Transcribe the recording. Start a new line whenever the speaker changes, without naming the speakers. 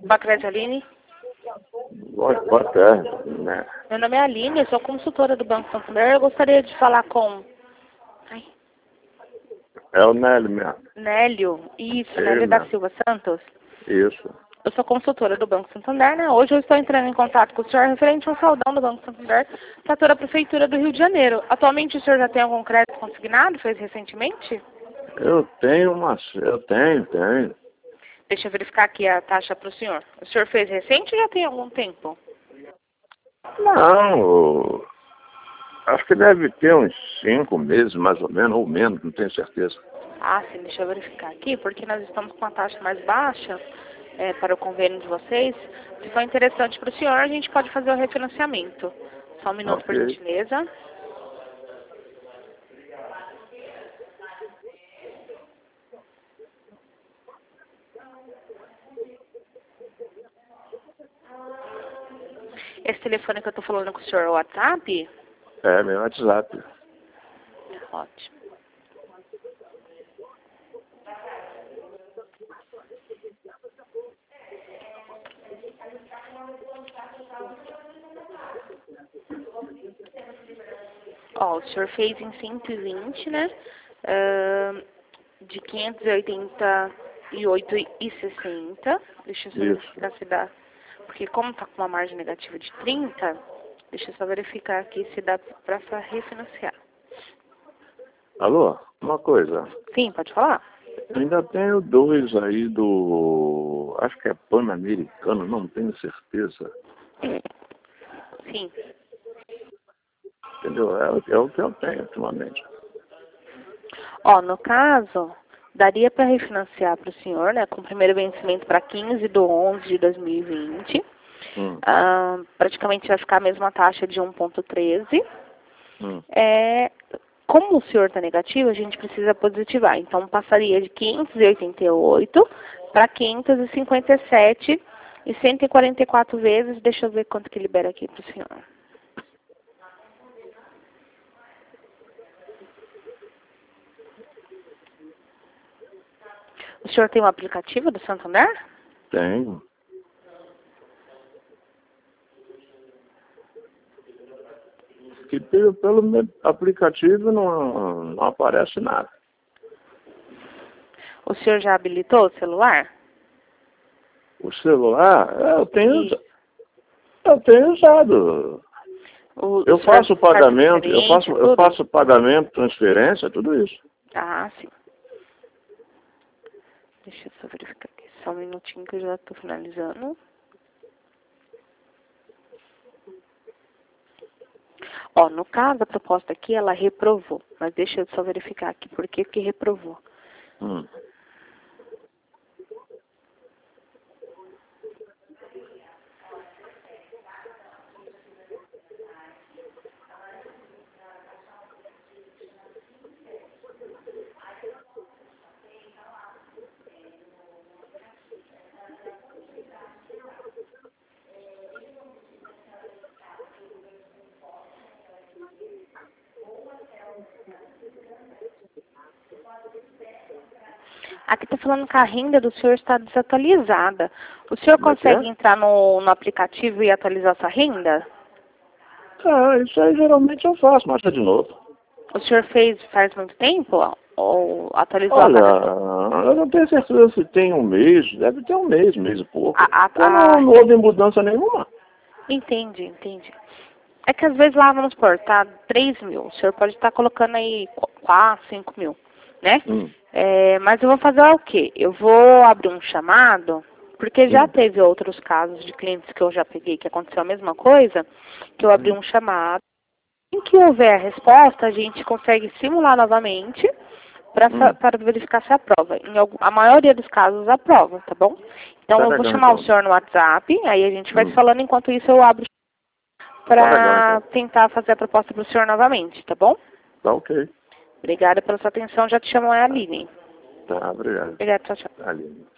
Bacrete Aline?
Boa tarde, né?
Meu nome é Aline, eu sou consultora do Banco Santander. Eu gostaria de falar com... Ai,
É o Nélio mesmo.
Nélio. Isso,
Ele
Nélio da
mesmo.
Silva Santos.
Isso.
Eu sou consultora do Banco Santander, né? Hoje eu estou entrando em contato com o senhor referente ao saldão do Banco Santander, fatura da Prefeitura do Rio de Janeiro. Atualmente o senhor já tem algum crédito consignado? Fez recentemente?
Eu tenho.
Deixa eu verificar aqui a taxa para o senhor. O senhor fez recente ou já tem algum tempo?
Não, acho que deve ter uns 5 meses, mais ou menos, ou menos, não tenho certeza.
Ah, sim, deixa eu verificar aqui, porque nós estamos com uma taxa mais baixa para o convênio de vocês. Se for interessante para o senhor, a gente pode fazer o refinanciamento. Só um minuto, por
Ok.
gentileza. Esse telefone que eu estou falando com o senhor é o WhatsApp?
É, meu WhatsApp.
Ótimo. Ó, o senhor fez em 120, né? De 588,60. Deixa eu só
Isso.
verificar se dá. Porque como tá com uma margem negativa de 30, deixa eu só verificar aqui se dá para refinanciar.
Alô, uma coisa.
Sim, pode falar?
Eu ainda tenho 2 aí do... Acho que é Pan-Americano, não tenho certeza.
Sim.
Entendeu? É o que eu tenho ultimamente.
Ó, no caso, daria para refinanciar para o senhor, né? Com o primeiro vencimento para 15/11/2020. Praticamente vai ficar a mesma taxa de 1,13. Como o senhor está negativo, a gente precisa positivar. Então, passaria de 588 para 557 e 144 vezes. Deixa eu ver quanto que libera aqui para o senhor. O senhor tem um aplicativo do Santander?
Tenho. Que pelo meu aplicativo não aparece nada.
O senhor já habilitou o celular?
O celular, eu tenho
Isso.
usado. Eu faço pagamento, eu faço pagamento, transferência, tudo isso.
Ah, sim. Deixa eu só verificar aqui. Só um minutinho que eu já estou finalizando. Ó, no caso, a proposta aqui, ela reprovou. Mas deixa eu só verificar aqui por que que reprovou. Aqui está falando que a renda do senhor está desatualizada. O senhor consegue entrar no aplicativo e atualizar sua renda?
Ah, isso aí geralmente eu faço, mas é de novo.
O senhor fez faz muito tempo? Ou atualizou
Olha,
a cada...
eu não tenho certeza se tem um mês, deve ter um mês e pouco. Não houve mudança nenhuma.
Entendi. É que às vezes lá, vamos supor, tá 3 mil. O senhor pode estar colocando aí 4, 5 mil, né? Mas eu vou fazer o quê? Eu vou abrir um chamado, porque já teve outros casos de clientes que eu já peguei, que aconteceu a mesma coisa, que eu abri um chamado. Em que houver a resposta, a gente consegue simular novamente para verificar se aprova. A maioria dos casos aprova, tá bom? Então eu vou chamar o senhor no WhatsApp, aí a gente vai se falando, enquanto isso eu abro para tentar fazer a proposta para o senhor novamente, tá bom?
Tá ok.
Obrigada pela sua atenção, já te chamo a Aline.
Tá, obrigado.
Obrigada, tchau.
Aline.